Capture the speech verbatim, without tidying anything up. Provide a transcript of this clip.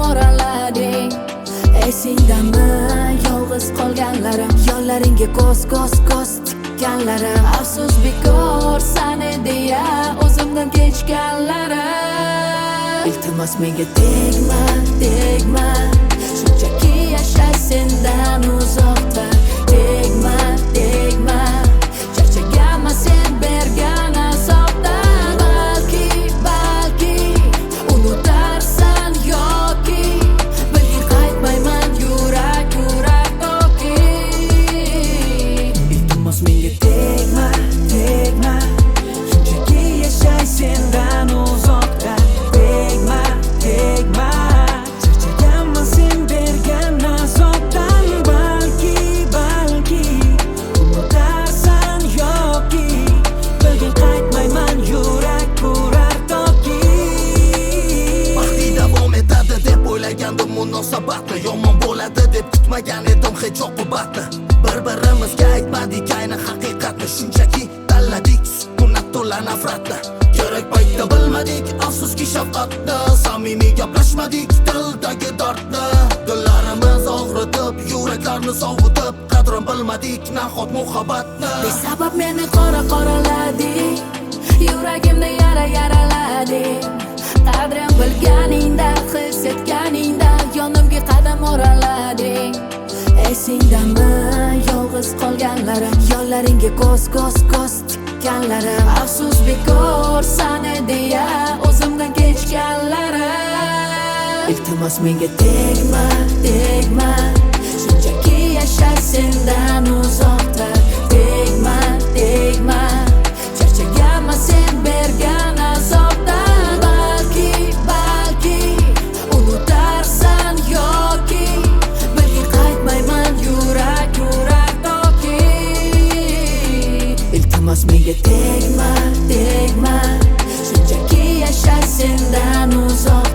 oralading. Esingdami yolg'iz qolganlarim, yo'llaringga ko'z ko'z ko'z tikkanlarim. Afsus bekor sani deya o'zimdan kechganlarim. Iltimos menga tegma, tegma, shunchaki yashay sendan uzoqda. Tegma, tegma, charchaganman sen bergan azobdan. Balki, balki unutarsan yoki bilgin qaytmayman yurak, yurak toki. Iltimos menga tegma, tegma, shunchaki yashay sendan uzoqda. Tegma, tegma, charchaganman sen bergan azobdan. Balki, balki unutarsan yoki bilgin qaytmayman yurak, yurak toki. Vaqti davom etadi deb o'ylagandim munosabatni, yomon bo'ladi deb kutmagan edim hech oqibatni. Bir-birimizga aytmadik ayni haqiqatni, shunchaki tanladik sukunat to'la nafratni. Kerak paytda bilmadik afsuski shafqatni, samimiy gaplashmadik dildagi dardni. Dillarimiz og'ritib, yuraklarni sovutib, qadrin bilmadik nahot muhabbatni. Besabab meni qora qoralading, yuragimda yara yaralading. Qadrim bilganingda, his etganingda yonimga qadam o'ralading. Esingdami yolg'iz qolganlarim, yo'llaringga ko'z ko'z ko'z tikkanlarim. Afsus bekor sani deya o'zimdan kechganlarim. Iltimos menga tegma, tegma, shunchaki yashay sendan uzoqda. Tegma, tegma, charchaganman sen bergan azobdan. Balki, balki unutarsan yoki bilgin qaytmayman yurak, yurak toki. Iltimos menga tegma, tegma, shunchaki yashay sendan uzoqda.